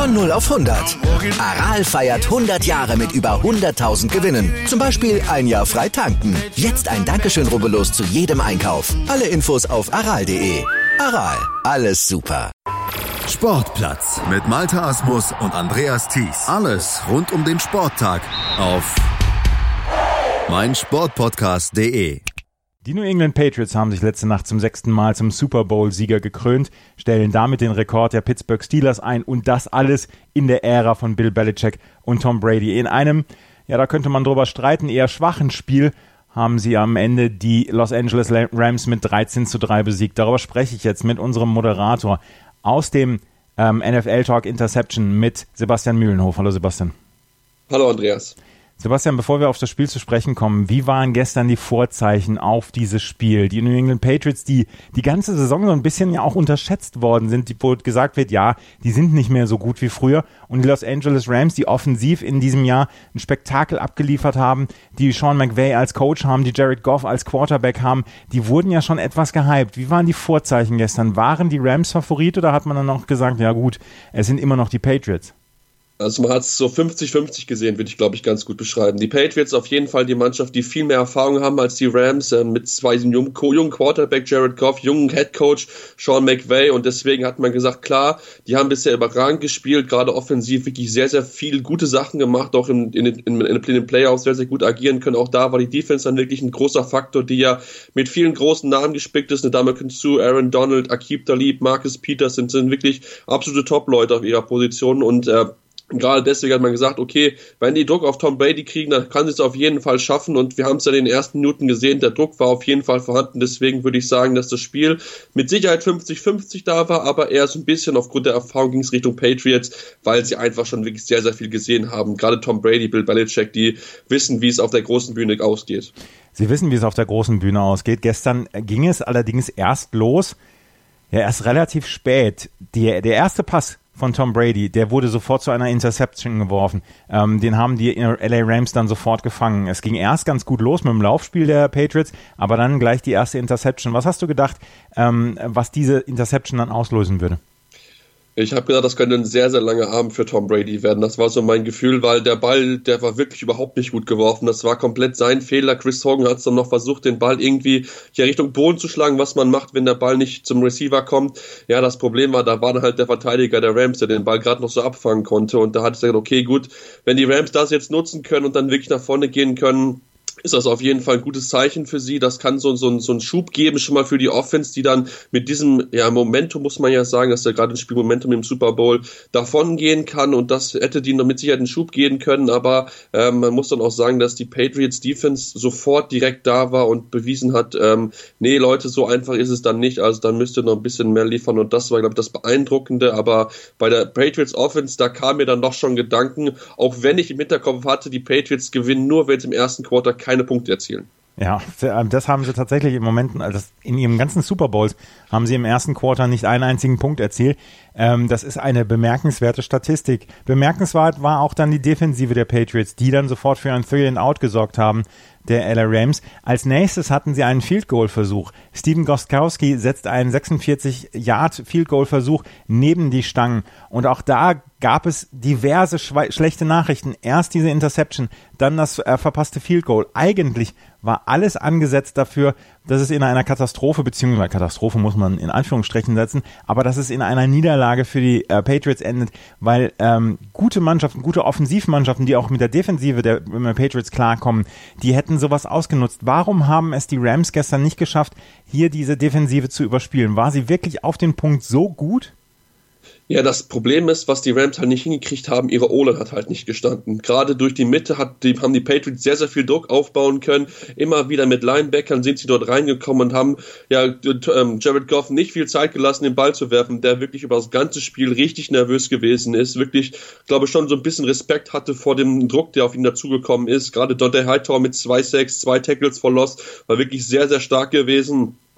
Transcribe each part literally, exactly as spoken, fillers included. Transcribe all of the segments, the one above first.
Von null auf hundert. Aral feiert hundert Jahre mit über hunderttausend Gewinnen. Zum Beispiel ein Jahr frei tanken. Jetzt ein Dankeschön, rubbellos zu jedem Einkauf. Alle Infos auf aral punkt de. Aral, alles super. Sportplatz mit Malte Asmus und Andreas Thies. Alles rund um den Sporttag auf meinsportpodcast punkt de. Die New England Patriots haben sich letzte Nacht zum sechsten Mal zum Super Bowl-Sieger gekrönt, stellen damit den Rekord der Pittsburgh Steelers ein und das alles in der Ära von Bill Belichick und Tom Brady. In einem, ja, da könnte man drüber streiten, eher schwachen Spiel haben sie am Ende die Los Angeles Rams mit dreizehn zu drei besiegt. Darüber spreche ich jetzt mit unserem Moderator aus dem ähm, N F L Talk Interception mit Sebastian Mühlenhof. Hallo Sebastian. Hallo Andreas. Sebastian, bevor wir auf das Spiel zu sprechen kommen, wie waren gestern die Vorzeichen auf dieses Spiel? Die New England Patriots, die die ganze Saison so ein bisschen ja auch unterschätzt worden sind, wo gesagt wird, ja, die sind nicht mehr so gut wie früher. Und die Los Angeles Rams, die offensiv in diesem Jahr ein Spektakel abgeliefert haben, die Sean McVay als Coach haben, die Jared Goff als Quarterback haben, die wurden ja schon etwas gehypt. Wie waren die Vorzeichen gestern? Waren die Rams Favorit oder hat man dann auch gesagt, ja gut, es sind immer noch die Patriots? Also man hat es so fünfzig fünfzig gesehen, würde ich glaube ich ganz gut beschreiben. Die Patriots auf jeden Fall die Mannschaft, die viel mehr Erfahrung haben als die Rams, äh, mit zwei jungen, jungen Quarterback, Jared Goff, jungen Headcoach, Sean McVay, und deswegen hat man gesagt, klar, die haben bisher überragend gespielt, gerade offensiv wirklich sehr, sehr viel gute Sachen gemacht, auch in, in, in, in den Playoffs sehr, sehr gut agieren können. Auch da war die Defense dann wirklich ein großer Faktor, die ja mit vielen großen Namen gespickt ist, eine Ndamukong Suh, Aaron Donald, Aqib Talib, Marcus Peters sind, sind wirklich absolute Top-Leute auf ihrer Position, und äh, gerade deswegen hat man gesagt, okay, wenn die Druck auf Tom Brady kriegen, dann kann sie es auf jeden Fall schaffen, und wir haben es ja in den ersten Minuten gesehen, der Druck war auf jeden Fall vorhanden, deswegen würde ich sagen, dass das Spiel mit Sicherheit fünfzig fünfzig da war, aber eher so ein bisschen aufgrund der Erfahrung ging es Richtung Patriots, weil sie einfach schon wirklich sehr, sehr viel gesehen haben. Gerade Tom Brady, Bill Belichick, die wissen, wie es auf der großen Bühne ausgeht. Sie wissen, wie es auf der großen Bühne ausgeht. Gestern ging es allerdings erst los, ja erst relativ spät. Die, der erste Pass von Tom Brady, der wurde sofort zu einer Interception geworfen. Ähm, den haben die L A Rams dann sofort gefangen. Es ging erst ganz gut los mit dem Laufspiel der Patriots, aber dann gleich die erste Interception. Was hast du gedacht, ähm, was diese Interception dann auslösen würde? Ich habe gedacht, das könnte ein sehr, sehr langer Abend für Tom Brady werden. Das war so mein Gefühl, weil der Ball, der war wirklich überhaupt nicht gut geworfen. Das war komplett sein Fehler. Chris Hogan hat es dann noch versucht, den Ball irgendwie hier Richtung Boden zu schlagen, was man macht, wenn der Ball nicht zum Receiver kommt. Ja, das Problem war, da war dann halt der Verteidiger der Rams, der den Ball gerade noch so abfangen konnte. Und da hat es gesagt, okay, gut, wenn die Rams das jetzt nutzen können und dann wirklich nach vorne gehen können, ist das auf jeden Fall ein gutes Zeichen für sie. Das kann so, so, so einen Schub geben, schon mal für die Offense, die dann mit diesem ja, Momentum, muss man ja sagen, dass ja gerade ein Spiel Momentum im Super Bowl davon gehen kann, und das hätte die noch mit Sicherheit einen Schub geben können, aber ähm, man muss dann auch sagen, dass die Patriots Defense sofort direkt da war und bewiesen hat, ähm, nee Leute, so einfach ist es dann nicht, also dann müsst ihr noch ein bisschen mehr liefern, und das war, glaube ich, das Beeindruckende, aber bei der Patriots Offense, da kam mir dann doch schon Gedanken, auch wenn ich im Hinterkopf hatte, die Patriots gewinnen nur, wenn sie im ersten Quarter keine Punkte erzielen. Ja, das haben sie tatsächlich im Moment, also in ihrem ganzen Super Bowls haben sie im ersten Quarter nicht einen einzigen Punkt erzielt. Ähm, das ist eine bemerkenswerte Statistik. Bemerkenswert war auch dann die Defensive der Patriots, die dann sofort für ein Three and Out gesorgt haben, der L A Rams. Als nächstes hatten sie einen Field Goal Versuch. Steven Gostkowski setzt einen sechsundvierzig Yard Field Goal Versuch neben die Stangen, und auch da gab es diverse schwe- schlechte Nachrichten. Erst diese Interception, dann das äh, verpasste Field Goal. Eigentlich war alles angesetzt dafür, dass es in einer Katastrophe, beziehungsweise Katastrophe muss man in Anführungsstrichen setzen, aber dass es in einer Niederlage für die äh, Patriots endet, weil ähm, gute Mannschaften, gute Offensivmannschaften, die auch mit der Defensive der äh, Patriots klarkommen, die hätten sowas ausgenutzt. Warum haben es die Rams gestern nicht geschafft, hier diese Defensive zu überspielen? War sie wirklich auf den Punkt so gut? Ja, das Problem ist, was die Rams halt nicht hingekriegt haben, ihre O-Line hat halt nicht gestanden. Gerade durch die Mitte hat die, haben die Patriots sehr, sehr viel Druck aufbauen können. Immer wieder mit Linebackern sind sie dort reingekommen und haben ja ähm, Jared Goff nicht viel Zeit gelassen, den Ball zu werfen, der wirklich über das ganze Spiel richtig nervös gewesen ist. Wirklich, glaube ich, schon so ein bisschen Respekt hatte vor dem Druck, der auf ihn dazugekommen ist. Gerade Dante Hightower mit zwei Sacks, zwei Tackles for Loss war wirklich sehr, sehr stark gewesen.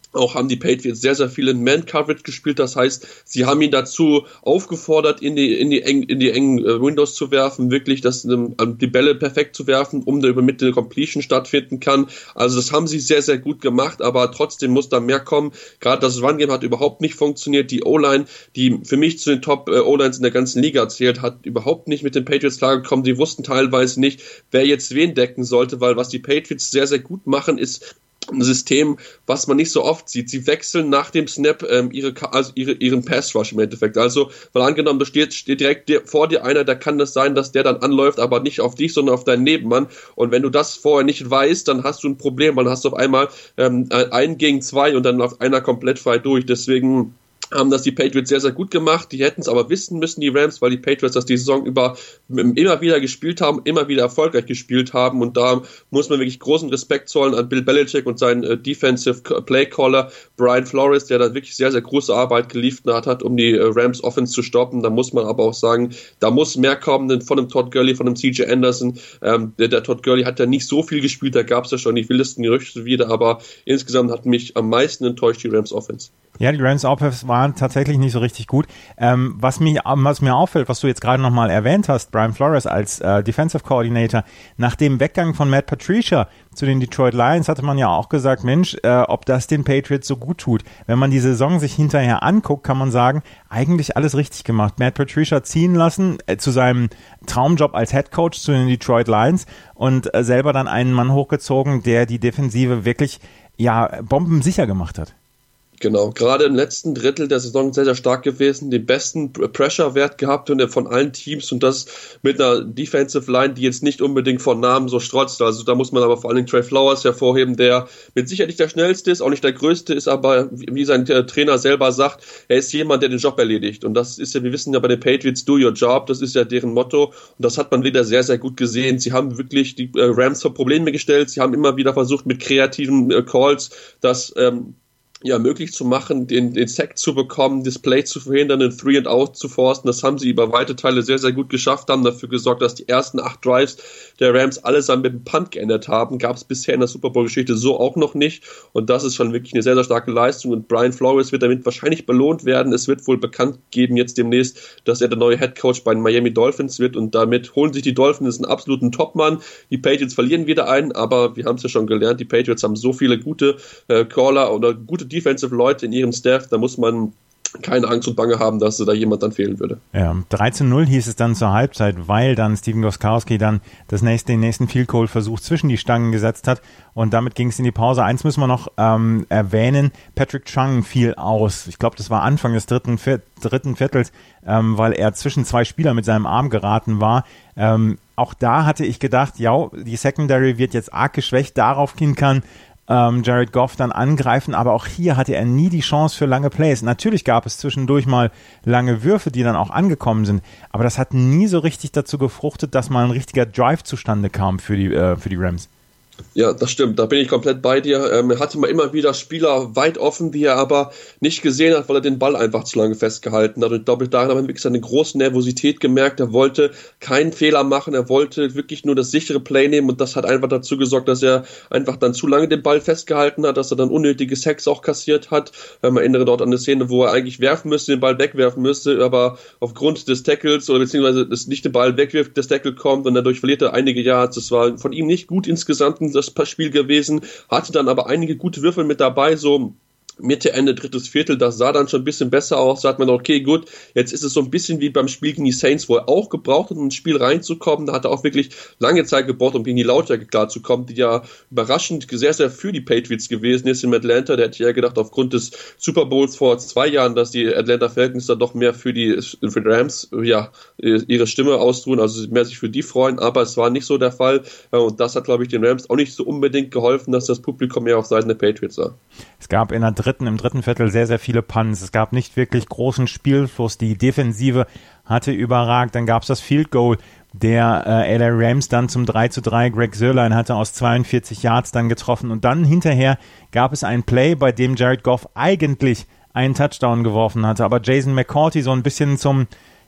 Auch haben die Patriots sehr, sehr viel in Man-Coverage gespielt. Das heißt, sie haben ihn dazu aufgefordert, in die, in die engen, in die engen äh, Windows zu werfen, wirklich das, ähm, die Bälle perfekt zu werfen, um da über Mitte eine Completion stattfinden kann. Also das haben sie sehr, sehr gut gemacht, aber trotzdem muss da mehr kommen. Gerade das Run-Game hat überhaupt nicht funktioniert. Die O-Line, die für mich zu den Top-O-Lines in der ganzen Liga zählt, hat überhaupt nicht mit den Patriots klargekommen. Die wussten teilweise nicht, wer jetzt wen decken sollte, weil was die Patriots sehr, sehr gut machen, ist ein System, was man nicht so oft sieht. Sie wechseln nach dem Snap ähm, ihre, also ihre, ihren Pass-Rush im Endeffekt. Also, weil angenommen, da steht, steht direkt dir, vor dir einer, da kann das sein, dass der dann anläuft, aber nicht auf dich, sondern auf deinen Nebenmann. Und wenn du das vorher nicht weißt, dann hast du ein Problem, weil dann hast du auf einmal ähm, ein gegen zwei und dann läuft einer komplett frei durch. Deswegen haben das die Patriots sehr, sehr gut gemacht. Die hätten es aber wissen müssen, die Rams, weil die Patriots das die Saison über immer wieder gespielt haben, immer wieder erfolgreich gespielt haben. Und da muss man wirklich großen Respekt zollen an Bill Belichick und seinen äh, Defensive Playcaller Brian Flores, der da wirklich sehr, sehr große Arbeit geliefert hat, um die äh, Rams Offense zu stoppen. Da muss man aber auch sagen, da muss mehr kommen, denn von dem Todd Gurley, von dem C J Anderson. Ähm, der, der Todd Gurley hat ja nicht so viel gespielt, da gab es ja schon die wildesten Gerüchte wieder, aber insgesamt hat mich am meisten enttäuscht die Rams Offense. Ja, die Rams Offense waren tatsächlich nicht so richtig gut. Ähm, was, mich, was mir auffällt, was du jetzt gerade nochmal erwähnt hast, Brian Flores als äh, Defensive Coordinator, nach dem Weggang von Matt Patricia zu den Detroit Lions hatte man ja auch gesagt, Mensch, äh, ob das den Patriots so gut tut. Wenn man die Saison sich hinterher anguckt, kann man sagen, eigentlich alles richtig gemacht. Matt Patricia ziehen lassen äh, zu seinem Traumjob als Head Coach zu den Detroit Lions und äh, selber dann einen Mann hochgezogen, der die Defensive wirklich ja bombensicher gemacht hat. Genau, gerade im letzten Drittel der Saison sehr, sehr stark gewesen, den besten Pressure-Wert gehabt und von allen Teams und das mit einer Defensive Line, die jetzt nicht unbedingt von Namen so strotzt. Also da muss man aber vor allen Dingen Trey Flowers hervorheben, der mit Sicherheit nicht der schnellste ist, auch nicht der größte ist, aber wie sein Trainer selber sagt, er ist jemand, der den Job erledigt. Und das ist ja, wir wissen ja bei den Patriots, do your job, das ist ja deren Motto und das hat man wieder sehr, sehr gut gesehen. Sie haben wirklich die Rams vor Probleme gestellt, sie haben immer wieder versucht mit kreativen Calls, das ähm, ja, möglich zu machen, den, den Sack zu bekommen, das Play zu verhindern, den Three and Out zu forsten. Das haben sie über weite Teile sehr, sehr gut geschafft, haben dafür gesorgt, dass die ersten acht Drives der Rams allesamt mit dem Punt geändert haben. Gab es bisher in der Super Bowl-Geschichte so auch noch nicht. Und das ist schon wirklich eine sehr, sehr starke Leistung. Und Brian Flores wird damit wahrscheinlich belohnt werden. Es wird wohl bekannt geben jetzt demnächst, dass er der neue Head Coach bei den Miami Dolphins wird. Und damit holen sich die Dolphins einen absoluten Topmann. Die Patriots verlieren wieder einen, aber wir haben es ja schon gelernt, die Patriots haben so viele gute äh, Caller oder gute Defensive Leute in ihrem Staff, da muss man keine Angst und Bange haben, dass da jemand dann fehlen würde. Ja, dreizehn null hieß es dann zur Halbzeit, weil dann Steven Gostkowski dann das nächste, den nächsten Field Goal Versuch zwischen die Stangen gesetzt hat und damit ging es in die Pause. Eins müssen wir noch ähm, erwähnen, Patrick Chung fiel aus. Ich glaube, das war Anfang des dritten, vier, dritten Viertels, ähm, weil er zwischen zwei Spieler mit seinem Arm geraten war. Ähm, auch da hatte ich gedacht, ja, die Secondary wird jetzt arg geschwächt, daraufhin kann Ähm, Jared Goff dann angreifen, aber auch hier hatte er nie die Chance für lange Plays. Natürlich gab es zwischendurch mal lange Würfe, die dann auch angekommen sind, aber das hat nie so richtig dazu gefruchtet, dass mal ein richtiger Drive zustande kam für die, äh, für die Rams. Ja, das stimmt, da bin ich komplett bei dir. Ähm, er hatte mal immer wieder Spieler weit offen, die er aber nicht gesehen hat, weil er den Ball einfach zu lange festgehalten hat. Und ich glaube, da hat er wirklich seine große Nervosität gemerkt. Er wollte keinen Fehler machen, er wollte wirklich nur das sichere Play nehmen und das hat einfach dazu gesorgt, dass er einfach dann zu lange den Ball festgehalten hat, dass er dann unnötige Sacks auch kassiert hat. Man erinnere dort an eine Szene, wo er eigentlich werfen müsste, den Ball wegwerfen müsste, aber aufgrund des Tackles oder beziehungsweise des nicht den Ball wegwirft, das Tackle kommt und dadurch verliert er einige Yards. Das war von ihm nicht gut insgesamt das Spiel gewesen, hatte dann aber einige gute Würfel mit dabei, so Mitte, Ende, drittes Viertel, das sah dann schon ein bisschen besser aus, da hat man okay, gut, jetzt ist es so ein bisschen wie beim Spiel gegen die Saints, wo er auch gebraucht hat, um ins Spiel reinzukommen, da hat er auch wirklich lange Zeit gebraucht, um gegen die Lautstärke klarzukommen, die ja überraschend sehr, sehr für die Patriots gewesen ist in Atlanta, der hätte ja gedacht, aufgrund des Super Bowls vor zwei Jahren, dass die Atlanta Falcons da doch mehr für die, für die Rams, ja, ihre Stimme austruhen, also mehr sich für die freuen, aber es war nicht so der Fall und das hat, glaube ich, den Rams auch nicht so unbedingt geholfen, dass das Publikum mehr auf Seiten der Patriots war. Es gab in der dritten, im dritten Viertel sehr, sehr viele Punts. Es gab nicht wirklich großen Spielfluss. Die Defensive hatte überragt. Dann gab es das Field Goal der äh, L A Rams dann zum drei zu drei. Greg Zuerlein hatte aus zweiundvierzig Yards dann getroffen. Und dann hinterher gab es ein Play, bei dem Jared Goff eigentlich einen Touchdown geworfen hatte. Aber Jason McCourty so ein bisschen zum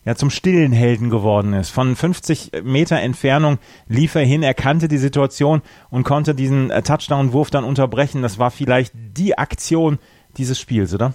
ja zum stillen Helden geworden ist. Von fünfzig Meter Entfernung lief er hin, er kannte die Situation und konnte diesen äh, Touchdown-Wurf dann unterbrechen. Das war vielleicht die Aktion dieses Spiels, oder?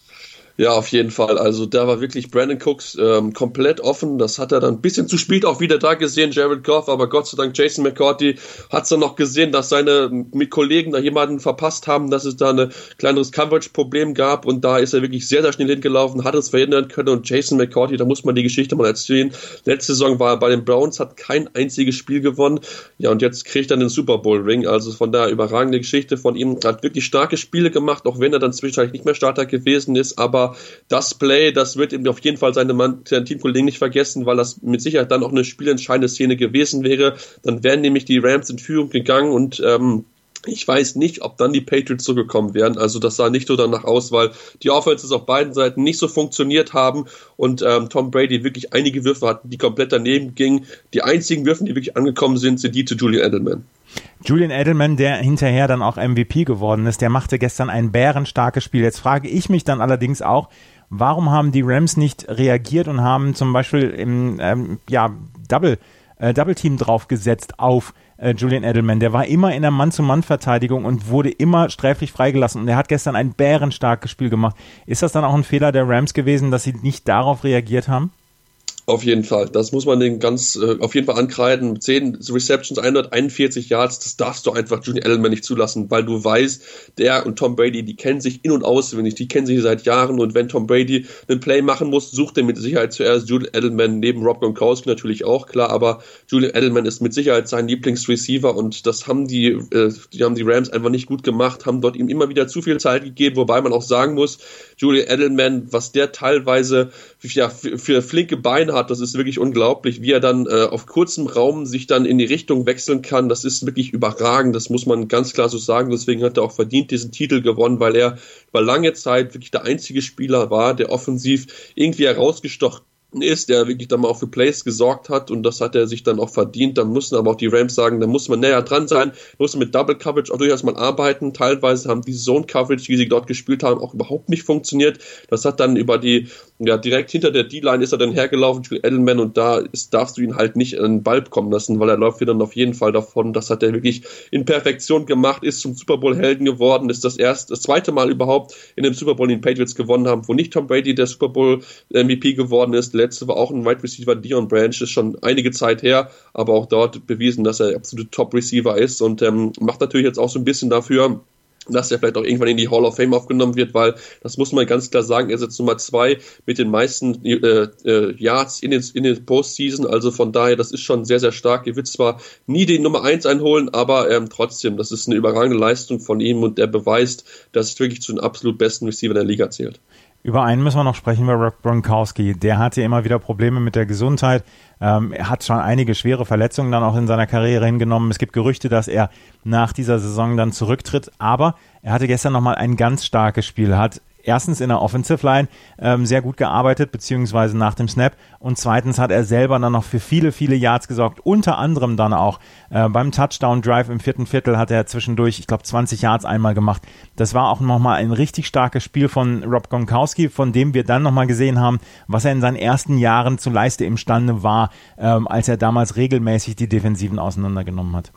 Ja, auf jeden Fall. Also da war wirklich Brandon Cooks ähm, komplett offen. Das hat er dann ein bisschen zu spät auch wieder da gesehen, Jared Goff, aber Gott sei Dank Jason McCourty hat es dann noch gesehen, dass seine mit Kollegen da jemanden verpasst haben, dass es da ein kleineres Coverage-Problem gab und da ist er wirklich sehr, sehr schnell hingelaufen, hat es verhindern können und Jason McCourty, da muss man die Geschichte mal erzählen. Letzte Saison war er bei den Browns, hat kein einziges Spiel gewonnen. Ja, und jetzt kriegt er den Super Bowl-Ring. Also von daher überragende Geschichte von ihm. Hat wirklich starke Spiele gemacht, auch wenn er dann zwischenzeitlich nicht mehr Starter gewesen ist, aber das Play, das wird ihm auf jeden Fall seine, Mann, seine Teamkollegen nicht vergessen, weil das mit Sicherheit dann auch eine spielentscheidende Szene gewesen wäre. Dann wären nämlich die Rams in Führung gegangen und ähm, ich weiß nicht, ob dann die Patriots zurückgekommen wären. Also das sah nicht so danach aus, weil die Offenses auf beiden Seiten nicht so funktioniert haben und ähm, Tom Brady wirklich einige Würfe hatten, die komplett daneben gingen. Die einzigen Würfe, die wirklich angekommen sind, sind die zu Julian Edelman. Julian Edelman, der hinterher dann auch M V P geworden ist, der machte gestern ein bärenstarkes Spiel. Jetzt frage ich mich dann allerdings auch, warum haben die Rams nicht reagiert und haben zum Beispiel im ähm, ja, Double, äh, Double Team draufgesetzt auf äh, Julian Edelman? Der war immer in der Mann-zu-Mann-Verteidigung und wurde immer sträflich freigelassen und er hat gestern ein bärenstarkes Spiel gemacht. Ist das dann auch ein Fehler der Rams gewesen, dass sie nicht darauf reagiert haben? Auf jeden Fall. Das muss man den ganz äh, auf jeden Fall ankreiden. zehn Receptions, hunderteinundvierzig Yards, das darfst du einfach Julian Edelman nicht zulassen, weil du weißt, der und Tom Brady, die kennen sich in- und auswendig, die kennen sich seit Jahren und wenn Tom Brady einen Play machen muss, sucht er mit Sicherheit zuerst Julian Edelman, neben Rob Gronkowski natürlich auch, klar, aber Julian Edelman ist mit Sicherheit sein Lieblingsreceiver und das haben die, äh, die haben die Rams einfach nicht gut gemacht, haben dort ihm immer wieder zu viel Zeit gegeben, wobei man auch sagen muss, Julian Edelman, was der teilweise ja, für, für flinke Beine hat, das ist wirklich unglaublich, wie er dann äh, auf kurzem Raum sich dann in die Richtung wechseln kann, das ist wirklich überragend, das muss man ganz klar so sagen, deswegen hat er auch verdient diesen Titel gewonnen, weil er über lange Zeit wirklich der einzige Spieler war, der offensiv irgendwie herausgestochen ist, der wirklich dann mal auch für Plays gesorgt hat und das hat er sich dann auch verdient. Dann mussten aber auch die Rams sagen, da muss man näher dran sein, muss mit Double Coverage auch durchaus mal arbeiten. Teilweise haben die Zone Coverage, die sie dort gespielt haben, auch überhaupt nicht funktioniert. Das hat dann über die, ja, direkt hinter der D-Line ist er dann hergelaufen, Julian Edelman, und da ist, darfst du ihn halt nicht an den Ball kommen lassen, weil er läuft wieder dann auf jeden Fall davon. Das hat er wirklich in Perfektion gemacht, ist zum Super Bowl Helden geworden, ist das erste, das zweite Mal überhaupt in dem Super Bowl, den Patriots gewonnen haben, wo nicht Tom Brady der Super Bowl M V P geworden ist. Letzte war auch ein Wide Receiver, Deion Branch, ist schon einige Zeit her, aber auch dort bewiesen, dass er absolute Top Receiver ist und ähm, macht natürlich jetzt auch so ein bisschen dafür, dass er vielleicht auch irgendwann in die Hall of Fame aufgenommen wird, weil, das muss man ganz klar sagen, er ist jetzt Nummer zwei mit den meisten äh, äh, Yards in den, in den Postseason, also von daher, das ist schon sehr, sehr stark. Er wird zwar nie den Nummer eins einholen, aber ähm, trotzdem, das ist eine überragende Leistung von ihm und er beweist, dass es wirklich zu den absolut besten Receiver der Liga zählt. Über einen müssen wir noch sprechen, über Rob Gronkowski. Der hatte immer wieder Probleme mit der Gesundheit. Ähm, er hat schon einige schwere Verletzungen dann auch in seiner Karriere hingenommen. Es gibt Gerüchte, dass er nach dieser Saison dann zurücktritt. Aber er hatte gestern nochmal ein ganz starkes Spiel. Hat erstens in der Offensive Line ähm, sehr gut gearbeitet, beziehungsweise nach dem Snap. Und zweitens hat er selber dann noch für viele, viele Yards gesorgt. Unter anderem dann auch äh, beim Touchdown-Drive im vierten Viertel hat er zwischendurch, ich glaube, zwanzig Yards einmal gemacht. Das war auch nochmal ein richtig starkes Spiel von Rob Gronkowski, von dem wir dann nochmal gesehen haben, was er in seinen ersten Jahren zu leisten imstande war, ähm, als er damals regelmäßig die Defensiven auseinandergenommen hat.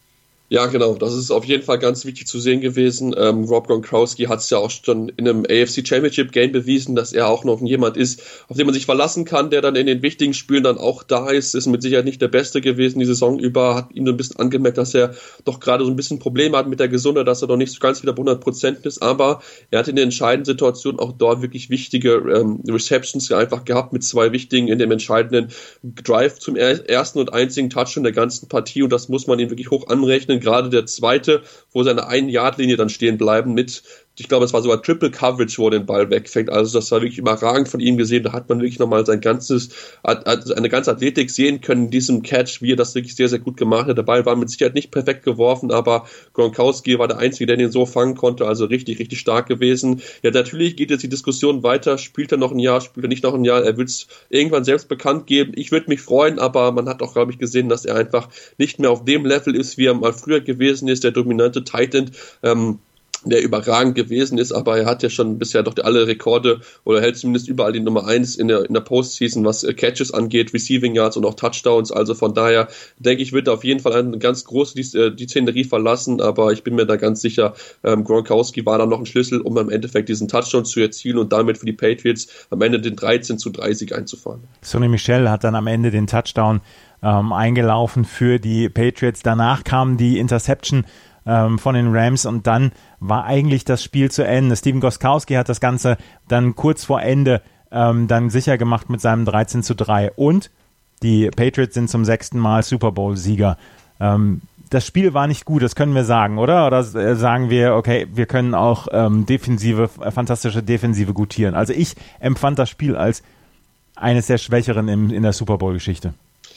Ja, genau, das ist auf jeden Fall ganz wichtig zu sehen gewesen. Ähm, Rob Gronkowski hat es ja auch schon in einem A F C Championship Game bewiesen, dass er auch noch jemand ist, auf den man sich verlassen kann, der dann in den wichtigen Spielen dann auch da ist. Ist mit Sicherheit nicht der Beste gewesen die Saison über, hat ihm so ein bisschen angemerkt, dass er doch gerade so ein bisschen Probleme hat mit der Gesundheit, dass er noch nicht so ganz wieder bei hundert Prozent ist, aber er hat in den entscheidenden Situationen auch dort wirklich wichtige ähm, Receptions einfach gehabt mit zwei wichtigen in dem entscheidenden Drive zum ersten und einzigen Touch in der ganzen Partie und das muss man ihm wirklich hoch anrechnen. Gerade der zweite, wo seine ein-Yard-Linie dann stehen bleiben mit, ich glaube, es war sogar Triple Coverage, wo er den Ball wegfängt. Also das war wirklich überragend von ihm gesehen. Da hat man wirklich nochmal sein ganzes, eine ganze Athletik sehen können in diesem Catch, wie er das wirklich sehr, sehr gut gemacht hat. Der Ball war mit Sicherheit nicht perfekt geworfen, aber Gronkowski war der Einzige, der den so fangen konnte. Also richtig, richtig stark gewesen. Ja, natürlich geht jetzt die Diskussion weiter. Spielt er noch ein Jahr, spielt er nicht noch ein Jahr? Er wird es irgendwann selbst bekannt geben. Ich würde mich freuen, aber man hat auch, glaube ich, gesehen, dass er einfach nicht mehr auf dem Level ist, wie er mal früher gewesen ist, der dominante Tight End. Ähm, der überragend gewesen ist, aber er hat ja schon bisher doch alle Rekorde oder hält zumindest überall die Nummer eins in der, in der Postseason, was Catches angeht, Receiving Yards und auch Touchdowns, also von daher denke ich, wird auf jeden Fall eine ganz große die, die Szenerie verlassen, aber ich bin mir da ganz sicher, ähm, Gronkowski war da noch ein Schlüssel, um im Endeffekt diesen Touchdown zu erzielen und damit für die Patriots am Ende den dreizehn zu dreißig einzufahren. Sonny Michel hat dann am Ende den Touchdown ähm, eingelaufen für die Patriots, danach kam die Interception von den Rams und dann war eigentlich das Spiel zu Ende. Steven Gostkowski hat das Ganze dann kurz vor Ende ähm, dann sicher gemacht mit seinem dreizehn zu drei und die Patriots sind zum sechsten Mal Super Bowl-Sieger. Ähm, das Spiel war nicht gut, das können wir sagen, oder? Oder sagen wir, okay, wir können auch ähm, defensive, fantastische Defensive gutieren. Also ich empfand das Spiel als eines der Schwächeren im, in der Super Bowl-Geschichte.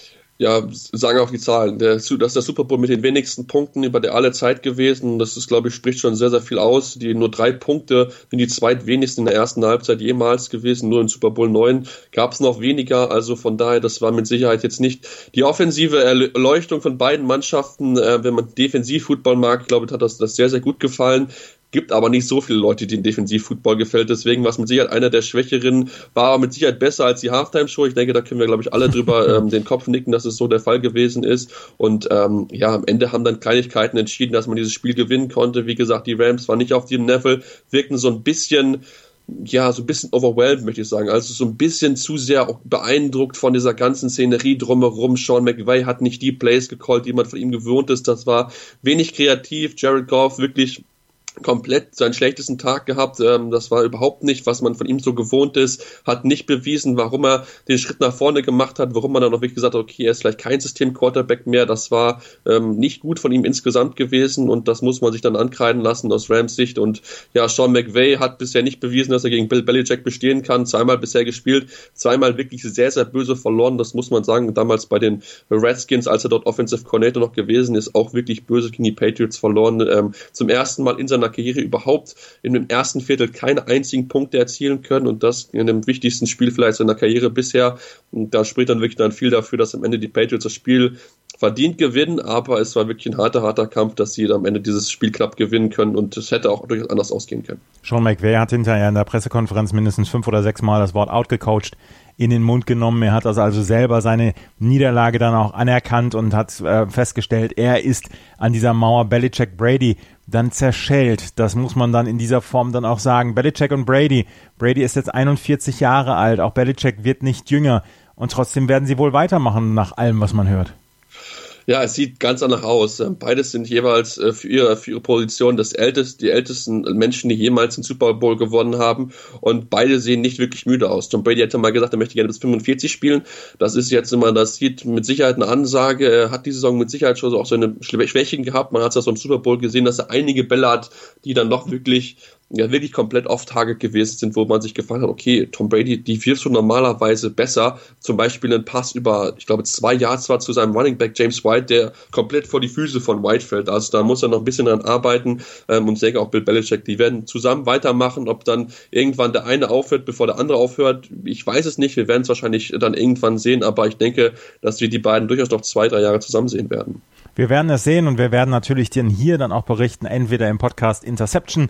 Ja, sagen auch die Zahlen. Der, das ist der Super Bowl mit den wenigsten Punkten über der alle Zeit gewesen. Das ist, glaube ich, spricht schon sehr, sehr viel aus. Die nur drei Punkte sind die zweitwenigsten in der ersten Halbzeit jemals gewesen. Nur in Super Bowl neun gab es noch weniger. Also von daher, das war mit Sicherheit jetzt nicht die offensive Erleuchtung von beiden Mannschaften. Äh, wenn man Defensiv-Football mag, glaube ich, hat das, das sehr, sehr gut gefallen. Gibt aber nicht so viele Leute, denen Defensiv-Football gefällt. Deswegen war es mit Sicherheit einer der Schwächeren, war aber mit Sicherheit besser als die Halftime-Show. Ich denke, da können wir, glaube ich, alle drüber ähm, den Kopf nicken, dass es so der Fall gewesen ist. Und ähm, ja, am Ende haben dann Kleinigkeiten entschieden, dass man dieses Spiel gewinnen konnte. Wie gesagt, die Rams waren nicht auf dem Level, wirkten so ein bisschen... ja, so ein bisschen overwhelmed, möchte ich sagen. Also so ein bisschen zu sehr auch beeindruckt von dieser ganzen Szenerie drumherum. Sean McVay hat nicht die Plays gecallt, die man von ihm gewohnt ist. Das war wenig kreativ. Jared Goff wirklich komplett seinen schlechtesten Tag gehabt. Ähm, das war überhaupt nicht, was man von ihm so gewohnt ist. Hat nicht bewiesen, warum er den Schritt nach vorne gemacht hat, warum man dann noch wirklich gesagt hat, okay, er ist vielleicht kein System-Quarterback mehr. Das war ähm, nicht gut von ihm insgesamt gewesen und das muss man sich dann ankreiden lassen aus Rams Sicht. Und ja, Sean McVay hat bisher nicht bewiesen, dass er gegen Bill Belichick bestehen kann. Zweimal bisher gespielt, zweimal wirklich sehr, sehr böse verloren. Das muss man sagen. Damals bei den Redskins, als er dort Offensive Coordinator noch gewesen ist, auch wirklich böse gegen die Patriots verloren. Ähm, zum ersten Mal in seiner Karriere überhaupt in dem ersten Viertel keine einzigen Punkte erzielen können und das in dem wichtigsten Spiel vielleicht seiner Karriere bisher. Und da spricht dann wirklich dann viel dafür, dass am Ende die Patriots das Spiel verdient gewinnen, aber es war wirklich ein harter, harter Kampf, dass sie am Ende dieses Spiel knapp gewinnen können und es hätte auch durchaus anders ausgehen können. Sean McVay hat hinterher in der Pressekonferenz mindestens fünf oder sechs Mal das Wort outgecoacht in den Mund genommen. Er hat also, also selber seine Niederlage dann auch anerkannt und hat äh, festgestellt, er ist an dieser Mauer Belichick-Brady dann zerschellt. Das muss man dann in dieser Form dann auch sagen. Belichick und Brady. Brady ist jetzt einundvierzig Jahre alt. Auch Belichick wird nicht jünger. Und trotzdem werden sie wohl weitermachen, nach allem, was man hört. Ja, es sieht ganz danach aus. Beides sind jeweils für ihre, für ihre Position das älteste, die ältesten Menschen, die jemals den Super Bowl gewonnen haben. Und beide sehen nicht wirklich müde aus. Tom Brady hätte mal gesagt, er möchte gerne bis fünfundvierzig spielen. Das ist jetzt immer, das sieht mit Sicherheit eine Ansage. Er hat diese Saison mit Sicherheit schon auch seine Schwächen gehabt. Man hat es auch so im Super Bowl gesehen, dass er einige Bälle hat, die dann doch wirklich ja wirklich komplett off-target gewesen sind, wo man sich gefragt hat, okay, Tom Brady, die wirfst du normalerweise besser. Zum Beispiel einen Pass über, ich glaube, zwei Yards zwar zu seinem Running Back James White, der komplett vor die Füße von White fällt. Also da muss er noch ein bisschen dran arbeiten. Ähm, und ich denke auch Bill Belichick, die werden zusammen weitermachen. Ob dann irgendwann der eine aufhört, bevor der andere aufhört, ich weiß es nicht. Wir werden es wahrscheinlich dann irgendwann sehen, aber ich denke, dass wir die beiden durchaus noch zwei, drei Jahre zusammen sehen werden. Wir werden es sehen und wir werden natürlich den hier dann auch berichten, entweder im Podcast Interception,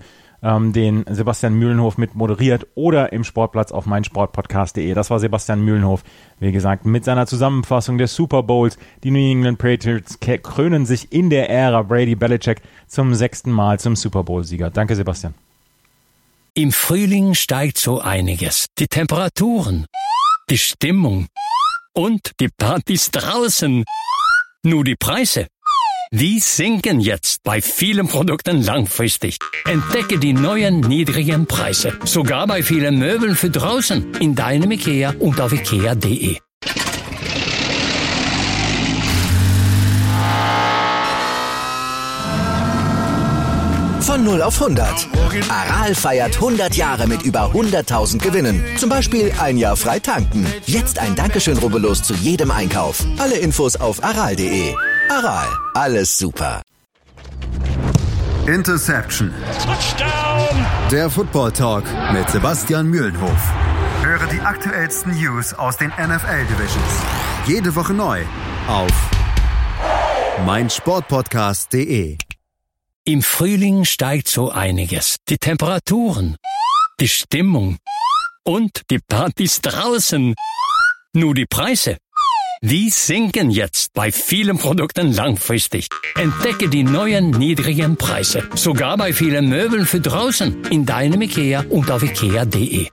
den Sebastian Mühlenhof mit moderiert oder im Sportplatz auf meinsportpodcast punkt de. Das war Sebastian Mühlenhof, wie gesagt, mit seiner Zusammenfassung des Super Bowls. Die New England Patriots krönen sich in der Ära Brady Belichick zum sechsten Mal zum Super Bowl-Sieger. Danke, Sebastian. Im Frühling steigt so einiges. Die Temperaturen, die Stimmung und die Partys draußen. Nur die Preise, die sinken jetzt bei vielen Produkten langfristig. Entdecke die neuen niedrigen Preise. Sogar bei vielen Möbeln für draußen. In deinem IKEA und auf ikea punkt de. Von null auf hundert. Aral feiert hundert Jahre mit über hunderttausend Gewinnen. Zum Beispiel ein Jahr frei tanken. Jetzt ein Dankeschön, rubbellos zu jedem Einkauf. Alle Infos auf aral punkt de. Aral, alles super. Interception. Touchdown. Der Football Talk mit Sebastian Mühlenhof. Höre die aktuellsten News aus den N F L Divisions. Jede Woche neu auf meinsportpodcast punkt de. Im Frühling steigt so einiges. Die Temperaturen, die Stimmung und die Partys draußen. Nur die Preise, die sinken jetzt bei vielen Produkten langfristig. Entdecke die neuen niedrigen Preise. Sogar bei vielen Möbeln für draußen. In deinem IKEA und auf ikea punkt de.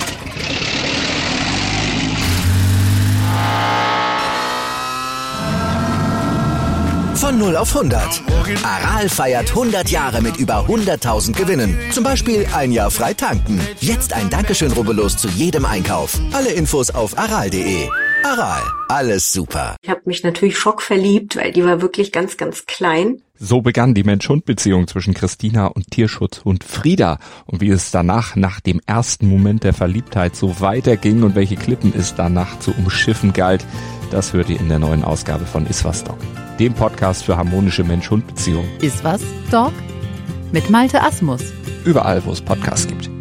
Von null auf hundert. Aral feiert hundert Jahre mit über hunderttausend Gewinnen. Zum Beispiel ein Jahr frei tanken. Jetzt ein Dankeschön, rubbellos zu jedem Einkauf. Alle Infos auf aral punkt de. Aral, alles super. Ich habe mich natürlich schockverliebt, weil die war wirklich ganz, ganz klein. So begann die Mensch-Hund-Beziehung zwischen Christina und Tierschutzhund Frieda. Und wie es danach, nach dem ersten Moment der Verliebtheit, so weiterging und welche Klippen es danach zu umschiffen galt, das hört ihr in der neuen Ausgabe von Iswas Dog, dem Podcast für harmonische Mensch-Hund-Beziehungen. Iswas Dog mit Malte Asmus. Überall, wo es Podcasts gibt.